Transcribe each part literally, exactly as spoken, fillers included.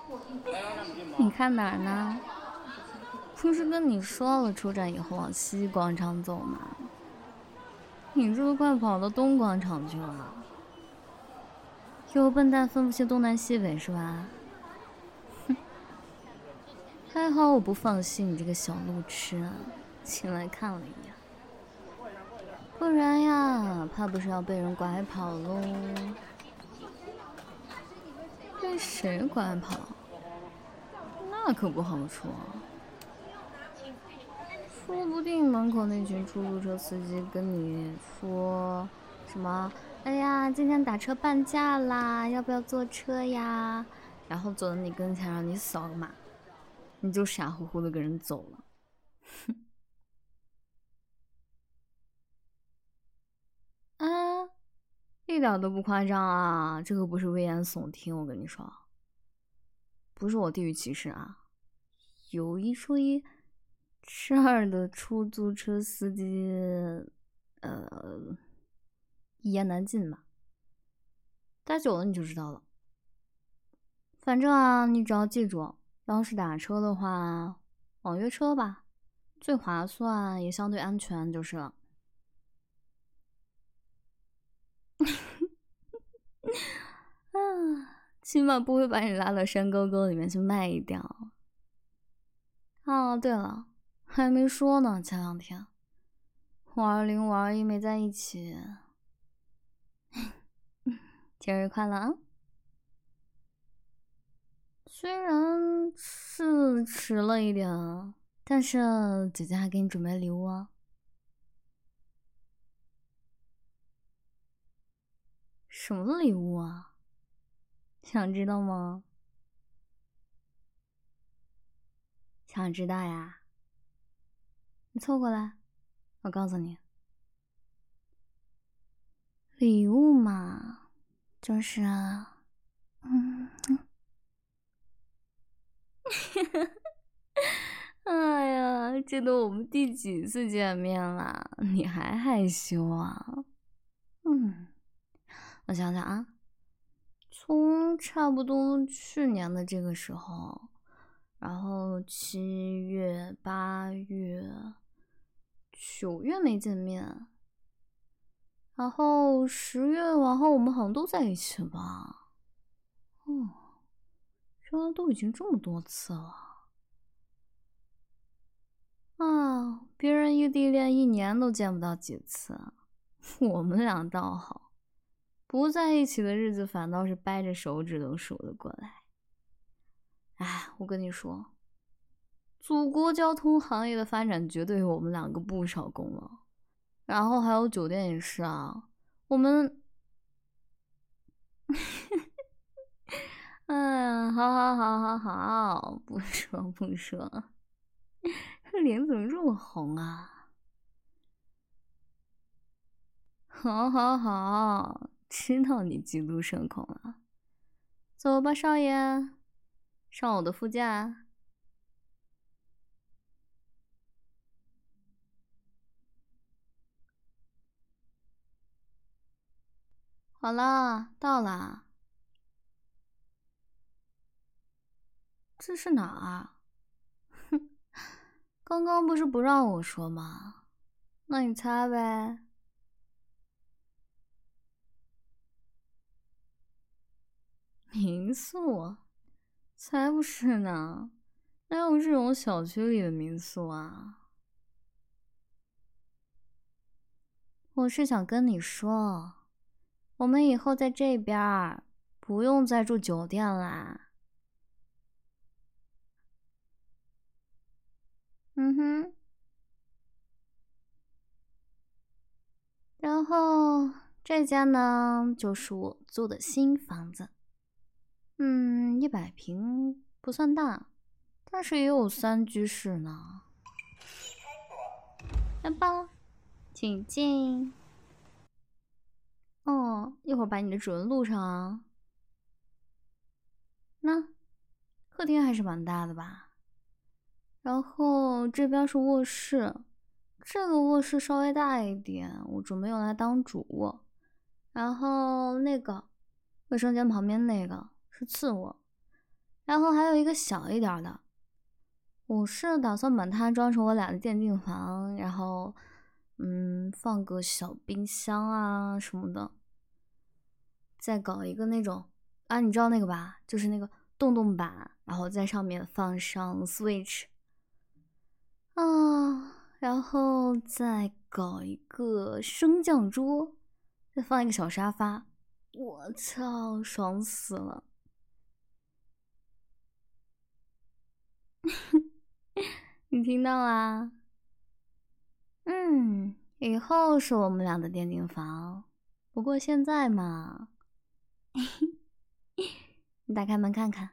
你看哪儿呢？不是跟你说了，出站以后往西广场走吗？你这都快跑到东广场去了。有笨蛋分不清东南西北是吧？哼，还好我不放弃你这个小路痴啊，进来看了一眼。不然呀，怕不是要被人拐跑喽？被谁拐跑？那可不好说。说不定门口那群出租车司机跟你说什么？哎呀，今天打车半价啦，要不要坐车呀？然后走到你跟前，让你扫个码，你就傻乎乎的跟人走了。哼！啊，一点都不夸张啊！这可不是危言耸听，我跟你说，不是我地域歧视啊。有一说一，这儿的出租车司机，呃，一言难尽吧。待久了你就知道了。反正啊，你只要记住，要是打车的话，网约车吧，最划算也相对安全就是了。啊，起码不会把你拉到山沟沟里面去卖掉。哦，对了，还没说呢，前两天五二零、五二一没在一起，节日快乐啊！虽然是迟了一点，但是姐姐还给你准备礼物啊。什么礼物啊？想知道吗？想知道呀？你凑过来，我告诉你。礼物嘛，就是，嗯，哎呀，这都我们第几次见面了，你还害羞啊？嗯，我想想啊，从差不多去年的这个时候，然后七月、八月、九月没见面，然后十月往后我们好像都在一起吧？哦，原来都已经这么多次了。啊，别人异地恋一年都见不到几次，我们俩倒好，不在一起的日子反倒是掰着手指头数得过来。哎，我跟你说，祖国交通行业的发展绝对有我们两个不少功劳。然后还有酒店也是啊，我们，哎呀，好好好好好，不说不说，脸怎么这么红啊？好好好，知道你嫉妒社恐了。走吧，少爷，上我的副驾。好了，到了。这是哪儿？哼，刚刚不是不让我说吗？那你猜呗。民宿？才不是呢，哪有这种小区里的民宿啊？我是想跟你说，我们以后在这边不用再住酒店啦。嗯哼。然后这家呢，就是我租的新房子。嗯，一百平不算大，但是也有三居室呢。来吧，请进。哦，一会儿把你的指纹录上啊。那客厅还是蛮大的吧？然后这边是卧室，这个卧室稍微大一点，我准备用来当主卧。然后那个卫生间旁边那个是次卧。 然后还有一个小一点的，我是打算把它装成我俩的电竞房，然后嗯放个小冰箱啊什么的，再搞一个那种啊，你知道那个吧，就是那个洞洞板，然后在上面放上 Switch 啊，然后再搞一个升降桌，再放一个小沙发，我操，爽死了！你听到啦？嗯，以后是我们俩的电竞房，不过现在嘛，你打开门看看。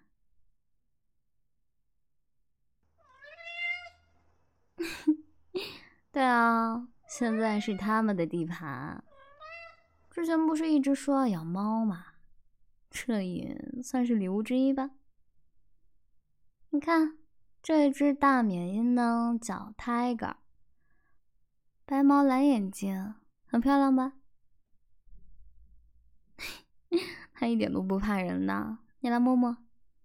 对啊，现在是他们的地盘。之前不是一直说要养猫吗？这也算是礼物之一吧。你看，这只大缅因呢，叫 Tiger， 白毛蓝眼睛，很漂亮吧？它一点都不怕人的，你来摸摸。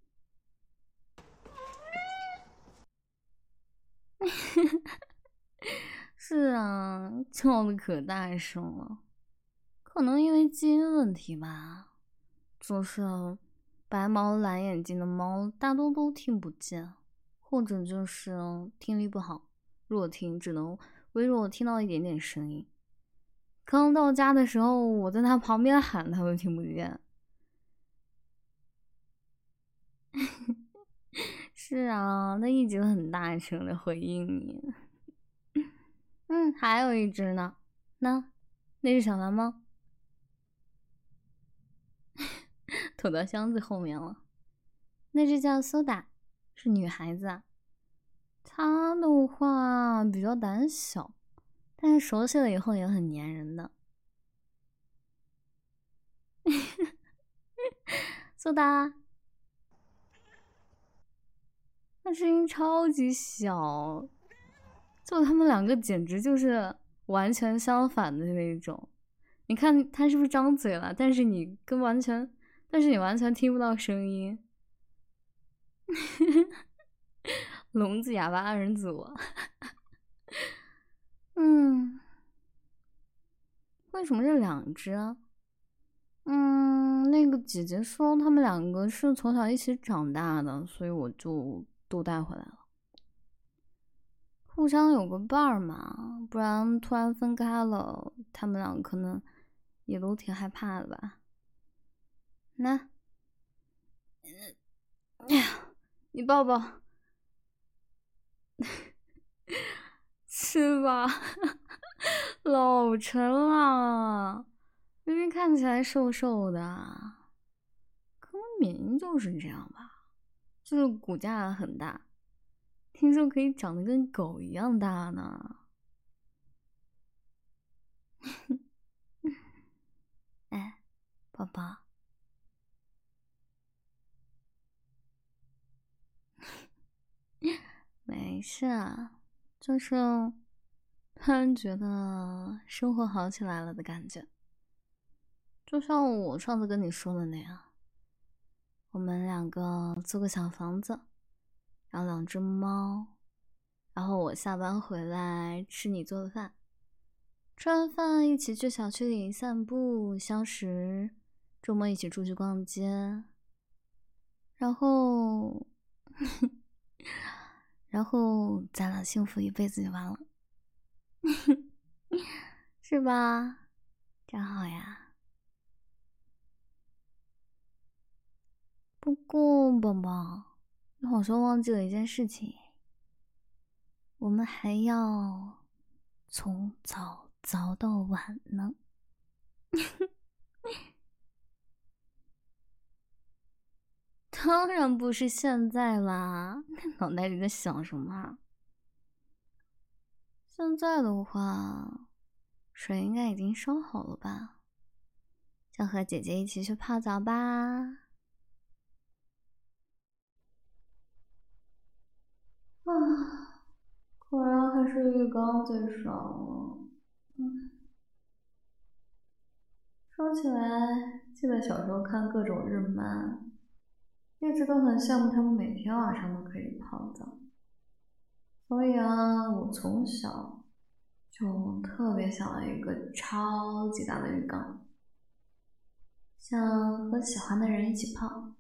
是啊，叫的可大声了，可能因为基因问题吧，就是白毛蓝眼睛的猫大多都听不见，或者就是听力不好，弱听，只能微弱听到一点点声音。刚到家的时候，我在它旁边喊，它都听不见。是啊，它一直很大声的回应你。嗯，还有一只呢，那那是小蓝猫，躲到箱子后面了。那只叫苏打，是女孩子啊。她的话比较胆小，但是熟悉了以后也很粘人的。苏打，那声音超级小，就他们两个简直就是完全相反的那种。你看他是不是张嘴了？但是你跟完全，但是你完全听不到声音。聋子哑巴二人组。嗯，为什么是两只啊？嗯，那个姐姐说他们两个是从小一起长大的，所以我就都带回来了。互相有个伴儿嘛，不然突然分开了，他们俩可能也都挺害怕的吧。那，哎呀，你抱抱，是吧？老沉了，明明看起来瘦瘦的，可能缅因就是这样吧，就是骨架很大，听说可以长得跟狗一样大呢。哎，宝宝，没事啊，就是突然觉得生活好起来了的感觉，就像我上次跟你说的那样，我们两个租个小房子，养两只猫，然后我下班回来吃你做的饭，吃完饭一起去小区里散步消食，周末一起出去逛街，然后然后咱俩幸福一辈子就完了。是吧？真好呀。不过，宝宝，你好像忘记了一件事情，我们还要从早早到晚呢。当然不是现在啦，脑袋里在想什么啊？现在的话，水应该已经烧好了吧？就和姐姐一起去泡澡吧。啊，果然还是浴缸最爽了。嗯，说起来，记得小时候看各种日漫， 一直都很羡慕他们每天晚上都可以泡澡。所以啊，我从小就特别想要一个超级大的浴缸，想和喜欢的人一起泡。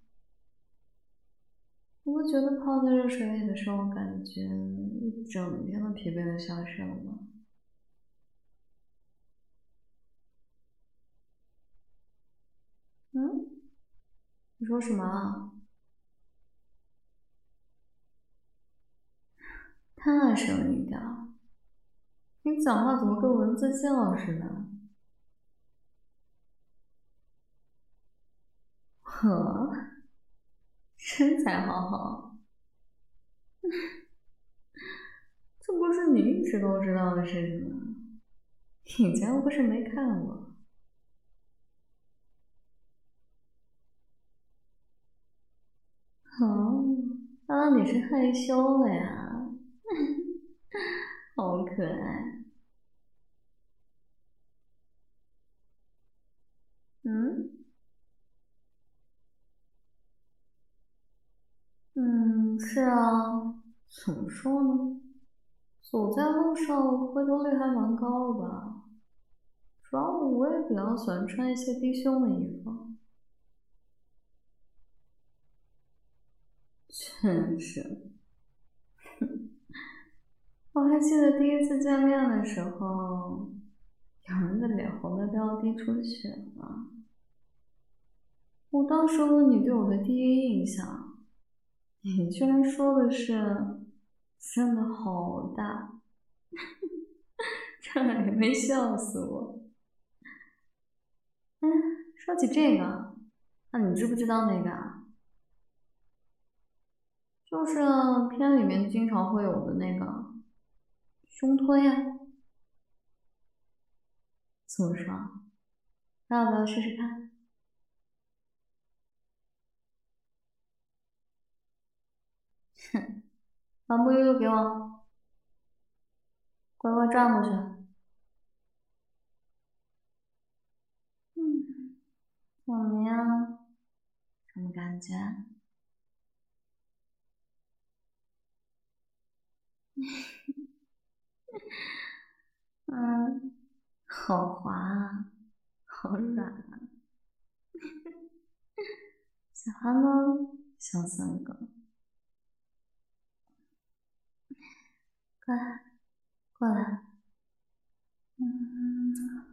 你不觉得泡在热水里的时候，感觉一整天的疲惫都消失了吗？嗯？你说什么啊？大声一点！你讲话怎么跟蚊子叫似的？呵，身材好好，这不是你一直都知道的事情吗？以前又不是没看过。哦，原来你是害羞了呀，好可爱。嗯？嗯，是啊，怎么说呢？走在路上回头率还蛮高的吧。主要我也比较喜欢穿一些低胸的衣服。真是，我还记得第一次见面的时候，有人的脸红的都要滴出血了。我当时问你对我的第一印象，你居然说的是真的好大，差点没笑死我。哎，说起这个，那你知不知道那个啊？就是片里面经常会有的那个胸推呀。怎么说？那要不要试试看？哼，把沐浴露给我，乖乖转过去。嗯，怎么样？什么感觉？嗯，好滑啊，好软啊，喜欢吗？小三哥，过来，过来。嗯，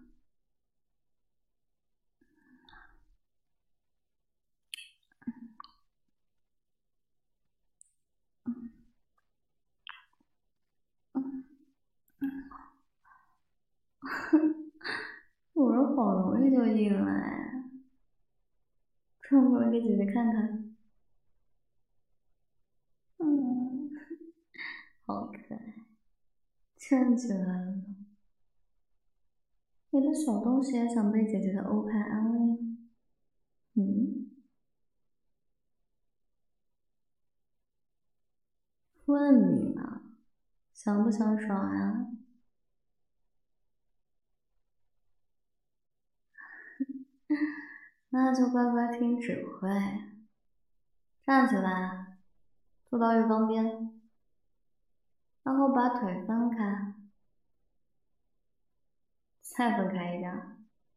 我说好容易就硬了哎，转过来给姐姐看看。嗯，好可爱，站起来了。你的小东西也想被姐姐的欧派安慰吗？嗯，问你呢，想不想爽呀？那就乖乖听指挥，站起来，坐到浴缸边，然后把腿分开，再分开一点。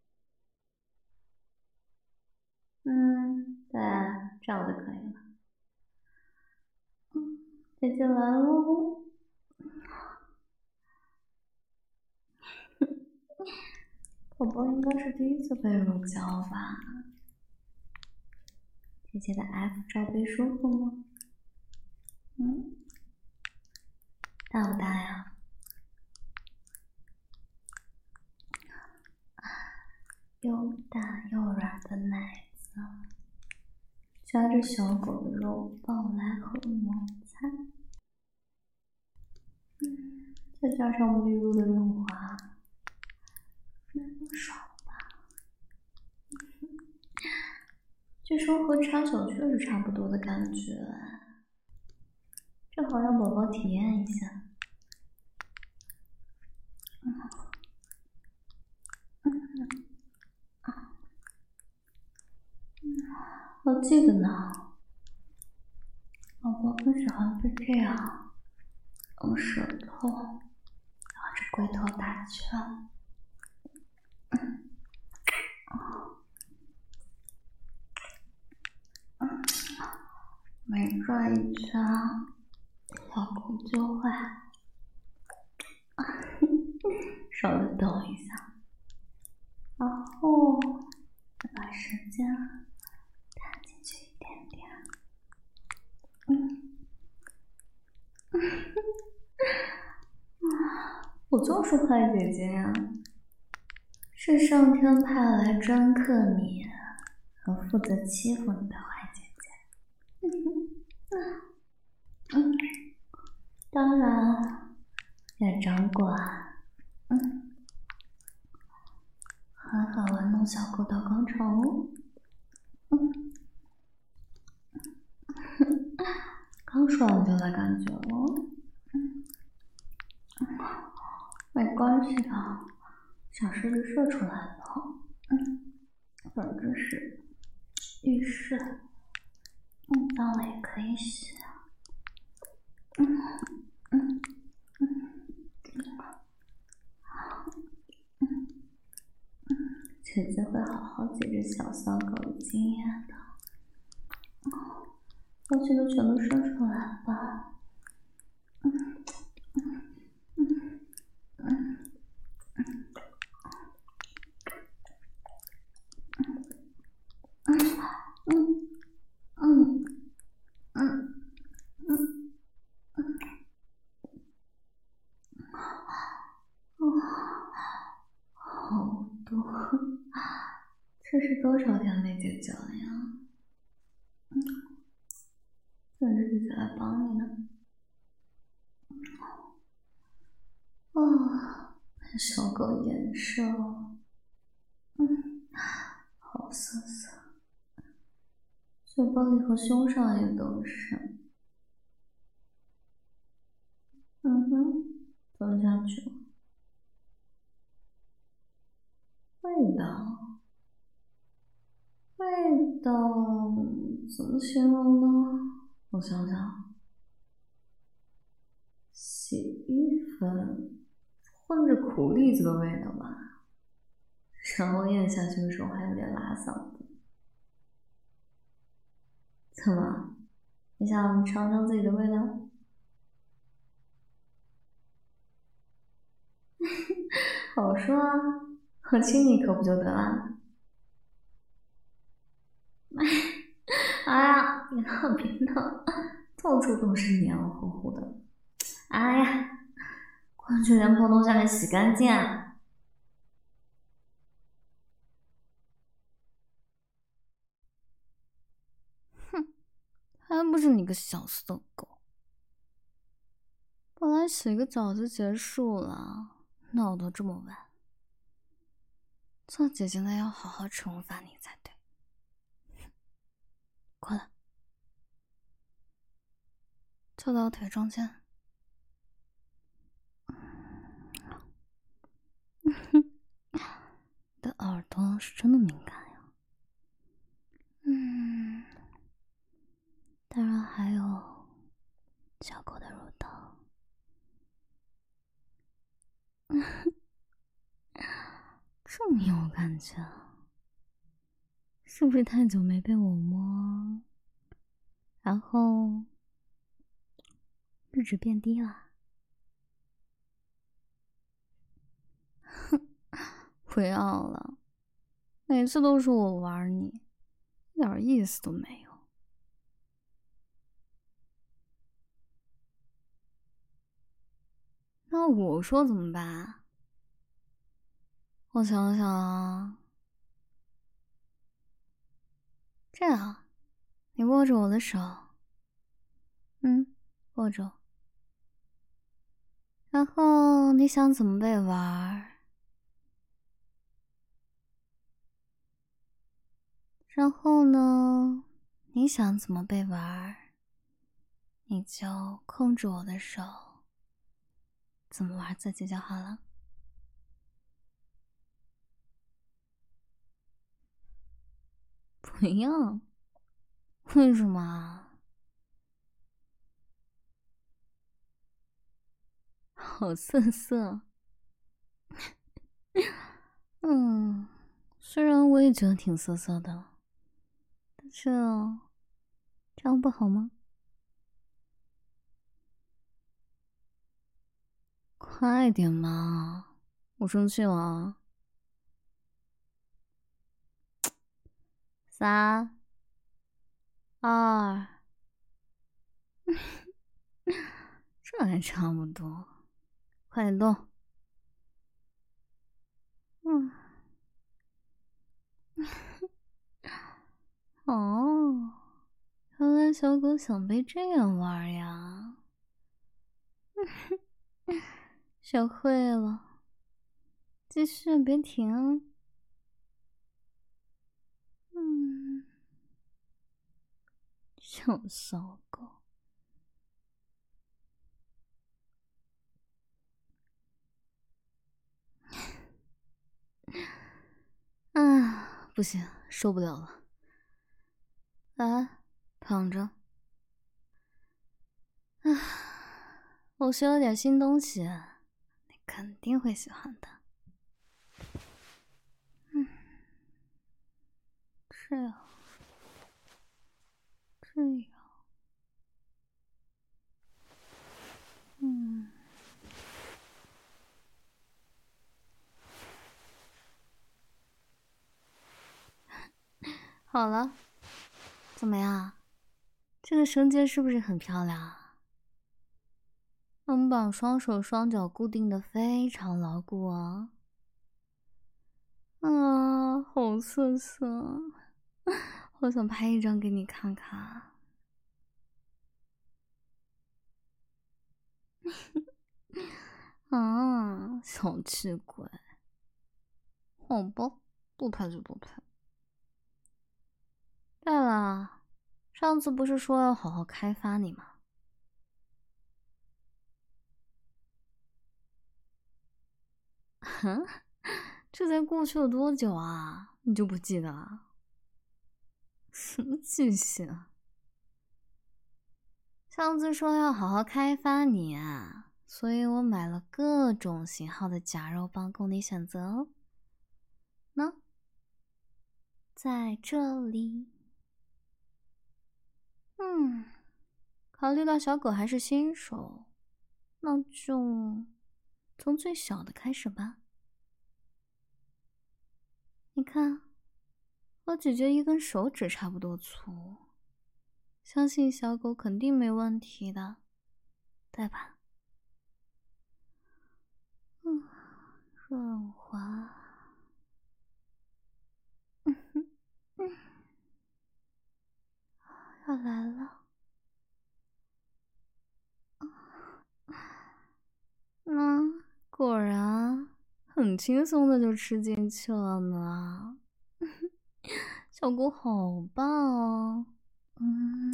嗯，对，这样就可以了。嗯，姐姐来喽。宝宝应该是第一次被乳胶吧？姐姐的 F 罩杯舒服吗？嗯，大不大呀？又大又软的奶子，夹着小狗的肉棒来和摩擦。嗯，再加上沐浴露的润滑，嗯，爽吧？据说和插小确是差不多的感觉，正好让宝宝体验一下。嗯嗯嗯，我记得呢， 宝宝不喜欢被这样用舌头绕着龟头打圈。每转一圈，小狗就会稍微抖一下，然后再把舌尖探进去一点点。嗯，我就是坏姐姐呀，是上天派来专克你和负责欺负你的坏姐姐。嗯，当然也掌管，嗯，狠狠玩弄小狗到高潮哦。嗯，刚说完就来感觉了。嗯，没关系的，想射就射出来了。嗯，反正是浴室，弄脏了也可以洗。嗯嗯嗯嗯嗯，姐姐会好好解决小骚狗的经验的。东西都全都射出来吧。嗯嗯嗯嗯嗯嗯嗯嗯嗯，好多，这是多少天没解决了呀？嗯，等着姐姐来帮你呢。啊，小狗颜色，嗯，好涩涩，嘴巴里和胸上也都是。嗯哼，走下去了。味道，味道怎么形容呢？我想想，洗衣粉混着苦栗子的味道吧。然后咽下去的时候还有点拉嗓子。怎么？你想尝尝自己的味道？好说啊，我亲你一口不就得了？哎呀，别闹别闹，到处都是黏糊糊的。哎呀，快去莲蓬头下面洗干净啊！哼，还不是你个小色狗！本来洗个澡就结束了，闹得这么晚，做姐姐的要好好惩罚你才对。过来，坐到我腿中间。你的耳朵是真的敏感呀。嗯，当然还有小狗的乳头。这么有感觉啊？是不是太久没被我摸，然后阈值变低了？哼，不要了，每次都是我玩你，一点意思都没有。那我说怎么办？我想想啊，这样，你握着我的手，嗯，握着。然后你想怎么被玩？然后呢，你想怎么被玩，你就控制我的手，怎么玩自己就好了。不要，为什么？ 好涩涩。嗯，虽然我也觉得挺涩涩的，但是这样不好吗？快点嘛，我生气了。三、二，这还差不多，快点动。嗯，哦，原来小狗想被这样玩呀。学会了，继续别停。嗯，小骚狗。啊，不行，受不了了。来，躺着。啊，我学了点新东西，你肯定会喜欢的。嗯，这样，这样，嗯，好了，怎么样？这个绳结是不是很漂亮啊？能把双手双脚固定的非常牢固啊！啊，好涩涩，好想拍一张给你看看。啊，小气鬼！好吧，不拍就不拍。对了，上次不是说要好好开发你吗？哼，这才过去了多久啊？你就不记得了？什么记性啊？上次说要好好开发你啊，所以我买了各种型号的假肉棒供你选择哦。喏，在这里。嗯，考虑到小狗还是新手，那就从最小的开始吧。你看，我咀嚼一根手指差不多粗，相信小狗肯定没问题的，对吧？嗯，润滑。嗯哼，嗯，要来了。那果然很轻松的就吃进去了呢。小狗好棒哦！嗯，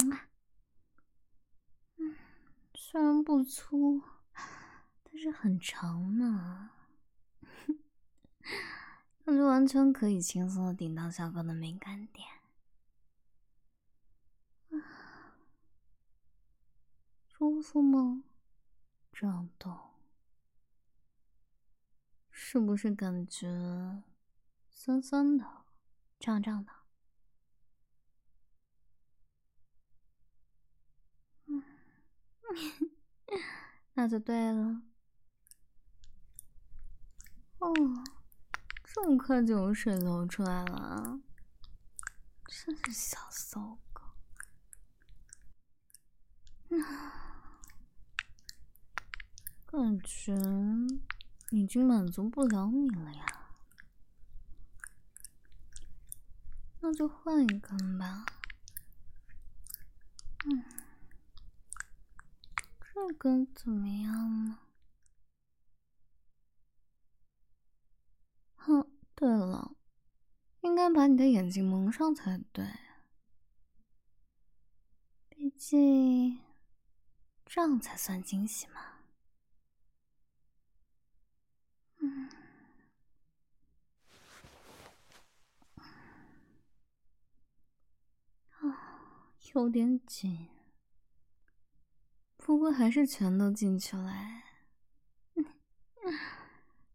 嗯，虽然不粗，但是很长呢。那就完全可以轻松的顶到小狗的敏感点。舒服吗？这样动，是不是感觉酸酸的、胀胀的？嗯，那就对了。哦，这么快就有水流出来了，真是小骚狗。感觉已经满足不了你了呀，那就换一根吧。嗯，这根怎么样呢？哼，对了，应该把你的眼睛蒙上才对，毕竟这样才算惊喜嘛。嗯，啊，有点紧，不过还是全都进去了。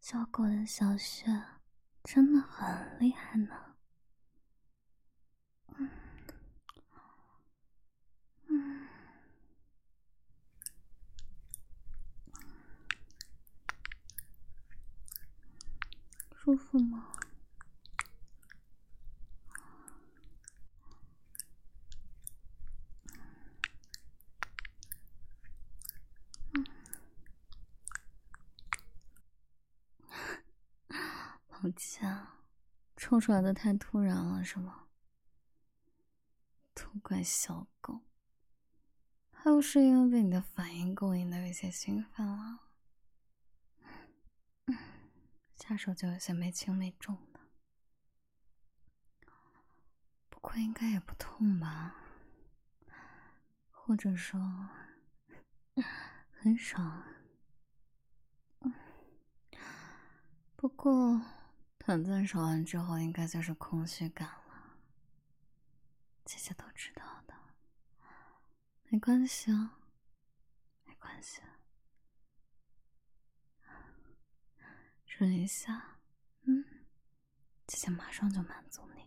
小狗的小穴真的很厉害呢。嗯嗯，舒服吗？抱歉，冲出来的太突然了，是吗？都怪小狗，还有是因为被你的反应勾引的有些兴奋了，嗯，下手就有些没轻没重的。不过应该也不痛吧？或者说很爽。不过短暂爽完之后，应该就是空虚感了。姐姐都知道的，没关系啊，没关系。忍一下，嗯，姐姐马上就满足你。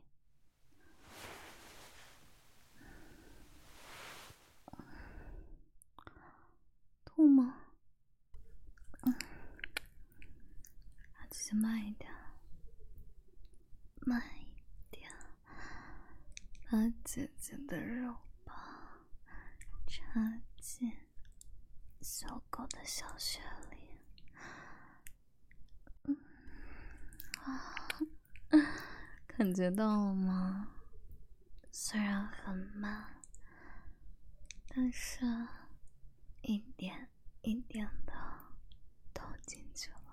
痛吗？嗯，让姐姐慢一点，慢一点，把姐姐的肉棒插进小狗的小穴里。嗯，啊，感觉到了吗？虽然很慢，但是一点一点的投进去了。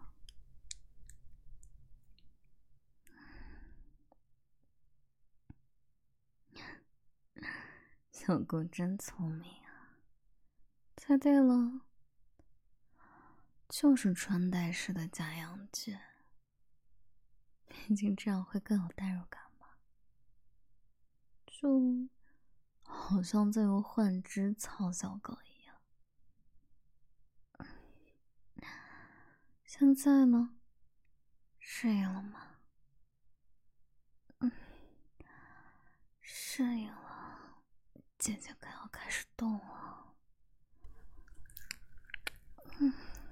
小狗真聪明啊，猜对了，就是穿戴式的假阳具，毕竟这样会更有代入感嘛，就好像在用幻肢操小狗一样。现在呢，适应了吗？嗯，适应了，姐姐可要开始动了。嗯，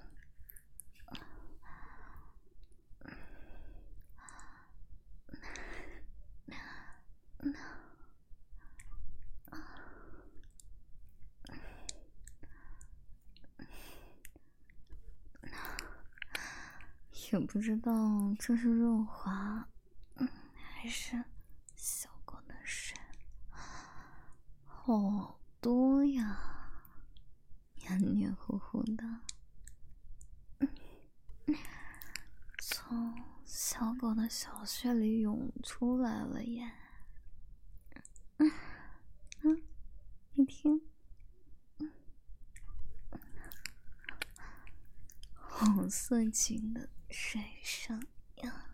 也不知道这是润滑，嗯，还是小狗的水，好多呀，黏黏糊糊的，从小狗的小穴里涌出来了耶。嗯嗯，你听，好色情的水声呀。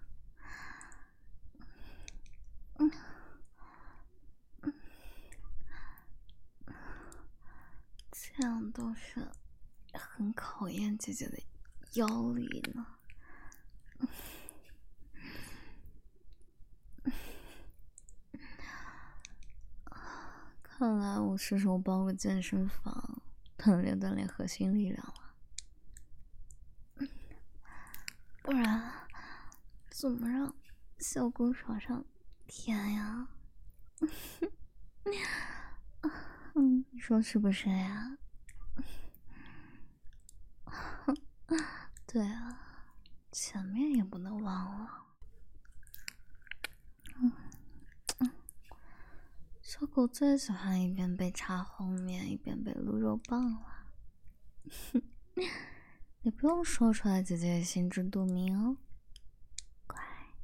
嗯嗯，这样都是很考验姐姐的腰力呢。看来我是时候包个健身房，锻炼锻炼核心力量了。不然怎么让小狗爽上天呀？嗯，你说是不是呀？对啊，前面也不能忘了。嗯嗯，小狗最喜欢一边被插后面，一边被撸肉棒了。你不用说出来，姐姐也心知肚明哦。乖。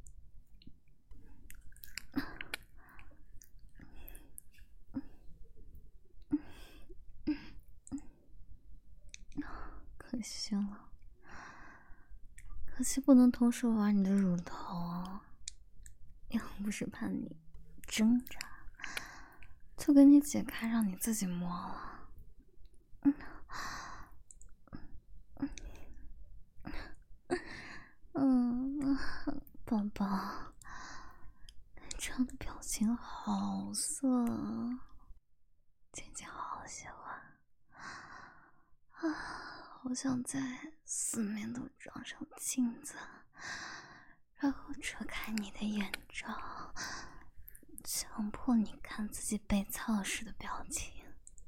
可惜了，可惜不能同时玩你的乳头，要不是怕你挣扎，就给你解开，让你自己摸了。嗯， 宝宝，你这样的表情好色啊，姐姐好喜欢啊，好想在四面都装上镜子，然后扯开你的眼罩，强迫你看自己被操时的表情，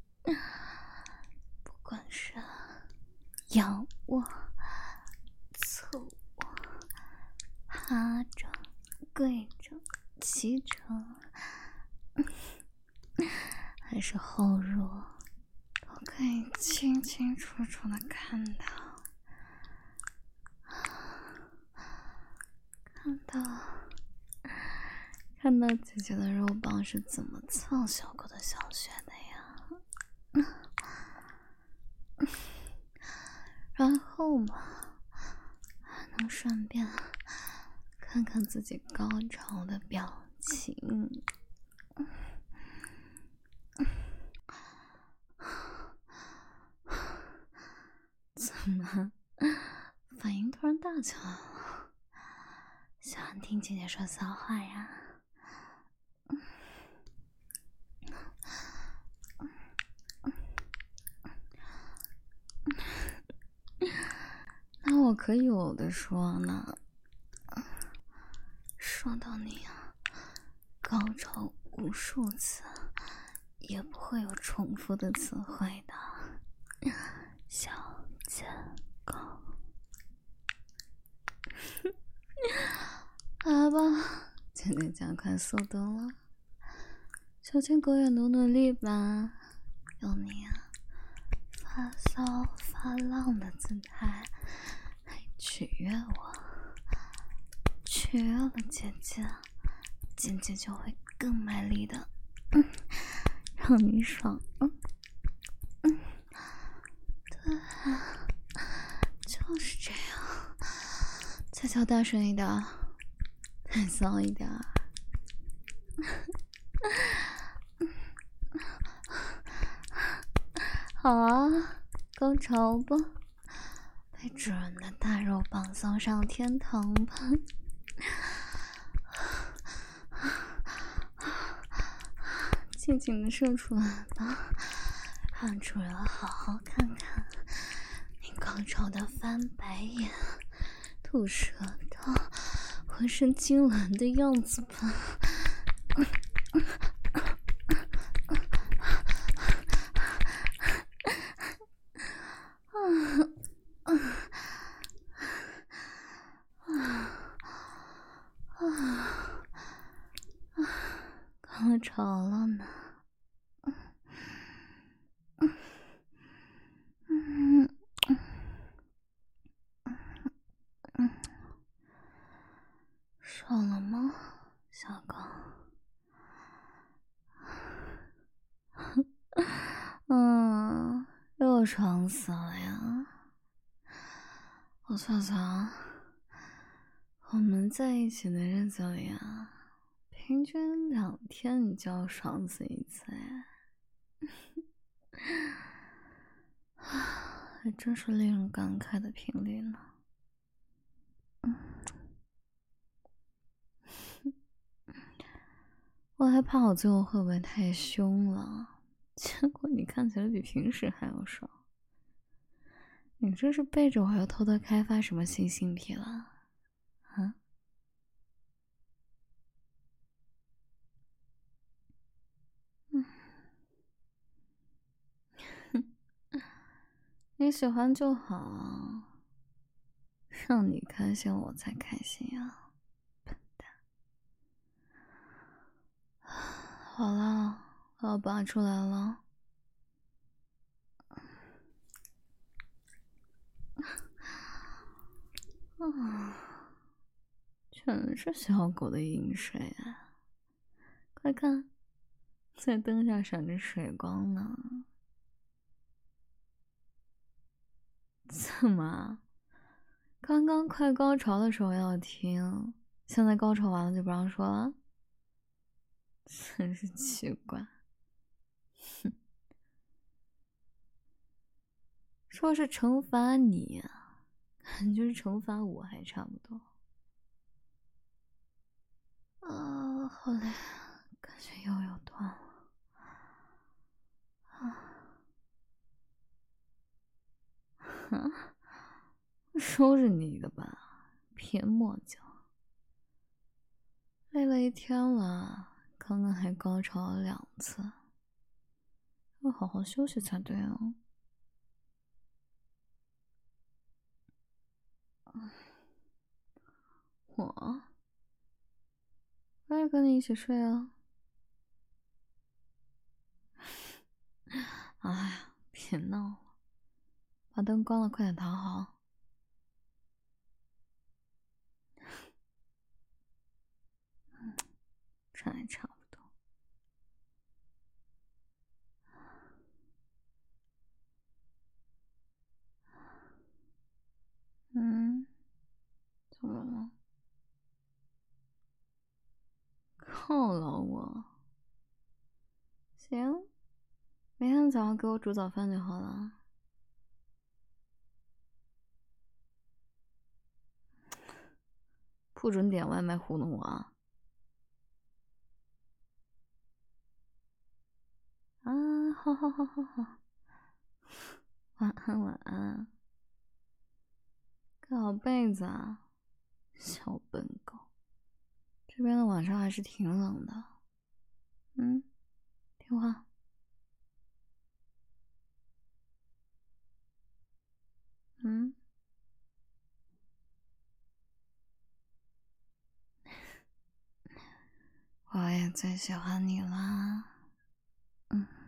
不管是仰卧、侧卧、趴着、跪着、骑着，还是后入，都可以清清楚楚的看到，看到，看到姐姐的肉棒是怎么蹭小狗的小穴的呀？然后嘛，还能顺便看看自己高潮的表情。怎么反应突然大起来了？喜欢听姐姐说骚话呀？那我可以有的说呢，说到你啊，高潮无数次，也不会有重复的词汇的，小贱狗。来吧，姐姐加快速度了，小贱狗也努努力吧，用你啊发骚发浪的姿态来取悦我，取悦了姐姐，姐姐就会更卖力的，嗯，让你爽，嗯嗯，对，就是这样，再叫大声一点，再骚一点。好啊，高潮吧，被主人的大肉棒送上天堂吧。尽情的射出来吧，让主人好好看看你高潮的翻白眼、吐舌头、浑身痉挛的样子吧。高潮了呢。嗯嗯，爽了吗，小狗？嗯，又爽死了呀！我算算，我们在一起的日子里啊，平均两天你就要爽死一次哎，还真是令人感慨的频率呢。我还怕我最后会不会太凶了，结果你看起来比平时还要爽。你这是背着我要偷偷开发什么新性癖了？啊？嗯，你喜欢就好，让你开心我才开心啊，笨蛋。好了，我要拔出来了。啊，全是小狗的饮水啊！快看，在灯下闪着水光呢。怎么？刚刚快高潮的时候要听，现在高潮完了就不让说了？真是奇怪。哼，说是惩罚你啊，感觉是惩罚我还差不多。 好累，感觉腰要断了。啊，收拾你的吧，别磨叽了。累了一天了，刚刚还高潮了两次，要好好休息才对哦。我，我也跟你一起睡啊。哎呀，别闹了，把灯关了，快点躺好。这还差不多。嗯，怎么了？犒劳我？行，明天早上给我煮早饭就好了。不准点外卖糊弄我啊！啊，好好好好好，晚安晚安，盖好被子啊，小笨狗。这边的晚上还是挺冷的。嗯，听话。嗯，我也最喜欢你啦。嗯。